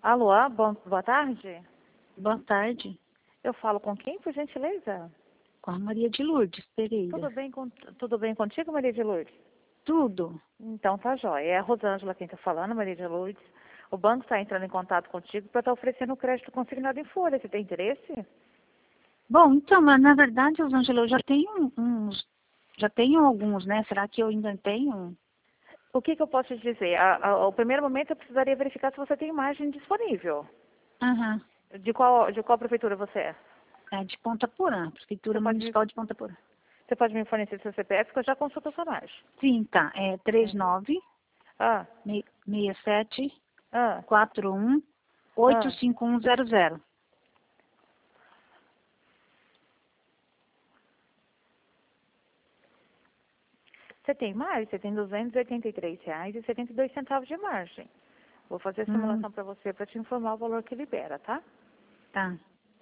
Alô, boa tarde. Boa tarde. Eu falo com quem, por gentileza? Com a Maria de Lourdes Pereira. Tudo bem contigo, Maria de Lourdes? Tudo. Então tá jóia. É a Rosângela quem está falando, Maria de Lourdes. O banco está entrando em contato contigo para estar oferecendo crédito consignado em folha. Você tem interesse? Bom, então, mas na verdade, Rosângela, eu já tenho alguns, né? Será que eu ainda tenho? O que eu posso te dizer? O primeiro momento eu precisaria verificar se você tem imagem disponível. Aham. De qual prefeitura você é? É de Ponta Porã, Prefeitura Municipal de Ponta Porã. Você pode me fornecer seu CPF que eu já consulto a sua imagem. Sim, tá. É 39 Ah, 67 ah, 41 ah. 85100. Você tem mais? Você tem R$ 283,72 de margem. Vou fazer a simulação para você para te informar o valor que libera, tá? Tá.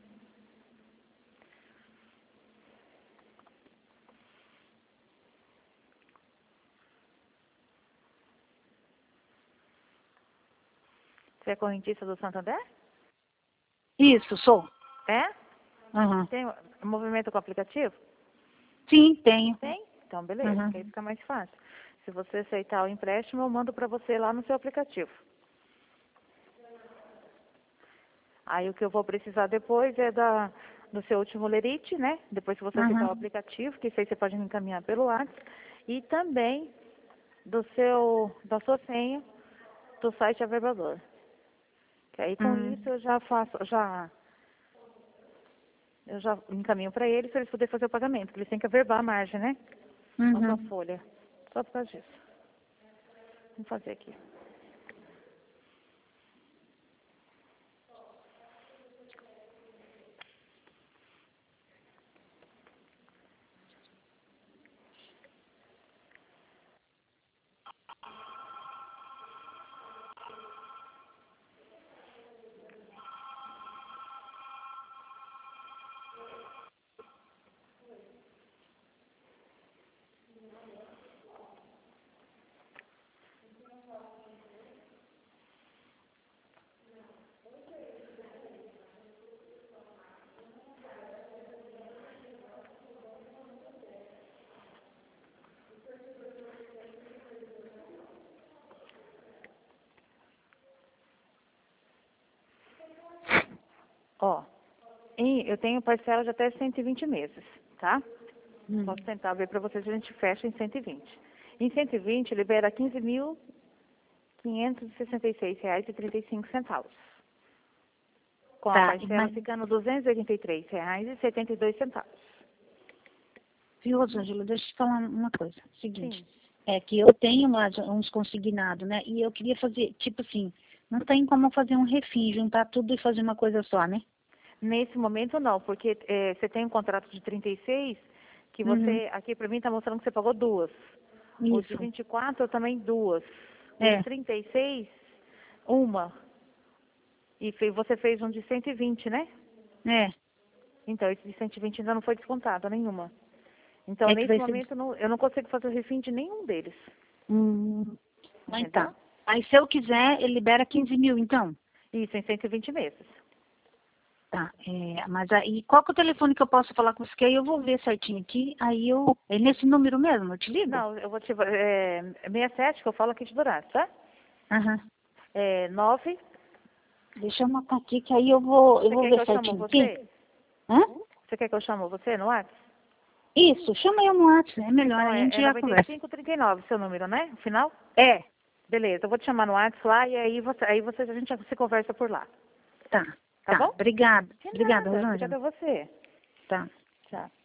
Você é correntista do Santander? Isso, sou. É? Aham. Tem movimento com o aplicativo? Sim, tenho. Tem? Então, beleza, Aham. que aí fica mais fácil. Se você aceitar o empréstimo, eu mando para você lá no seu aplicativo. Aí o que eu vou precisar depois é do seu último lerite, né? Depois que você aceitar o Aham. aplicativo, que isso aí você pode me encaminhar pelo WhatsApp. E também da sua senha do site Averbador. Que aí com isso eu já encaminho para eles poderem fazer o pagamento, porque eles têm que averbar a margem, né? Na sua Uhum. folha. Só por causa disso. Vamos fazer aqui. Ó, eu tenho parcela de até 120 meses, tá? Posso tentar ver para vocês, a gente fecha em 120. Em 120, libera R$ 15.566,35. Com a Tá. parcela Mas, ficando R$ 283,72. viu, Rosângela, deixa eu te falar uma coisa. Seguinte. Sim. É que eu tenho lá uns consignados, né? E eu queria fazer, tipo assim, não tem como fazer um refim, juntar tudo e fazer uma coisa só, né? Nesse momento não, porque você tem um contrato de 36, que Uhum. você, aqui para mim está mostrando que você pagou duas. O de Isso. 24 também duas. O de É. 36, uma. E você fez um de 120, né? É. Então, esse de 120 ainda não foi descontado, nenhuma. Então, É que nesse vai ser. momento, eu não consigo fazer o refim de nenhum deles. Mas Entendeu? tá. Aí se eu quiser, ele libera 15 mil, então. Isso, em 120 meses. Tá. É, mas aí, qual que é o telefone que eu posso falar com você? Que aí eu vou ver certinho aqui. Aí eu. É nesse número mesmo? Eu te ligo? Não, eu vou te... 67 que eu falo aqui de Dourados, tá? Aham. 9... Deixa eu anotar aqui, que aí eu vou Você quer que ver eu chamo certinho aqui. você? Hã? Você quer que eu chamo você no WhatsApp? Isso, chama eu no WhatsApp, é melhor, Então, aí a gente é já conversa. 9539 seu número, né? O final? É, Beleza, eu vou te chamar no WhatsApp lá e aí a gente se conversa por lá. tá, Tá tá. bom? Obrigada. De Obrigada, nada. Rosângela. Obrigada a você. Tá. Tchau.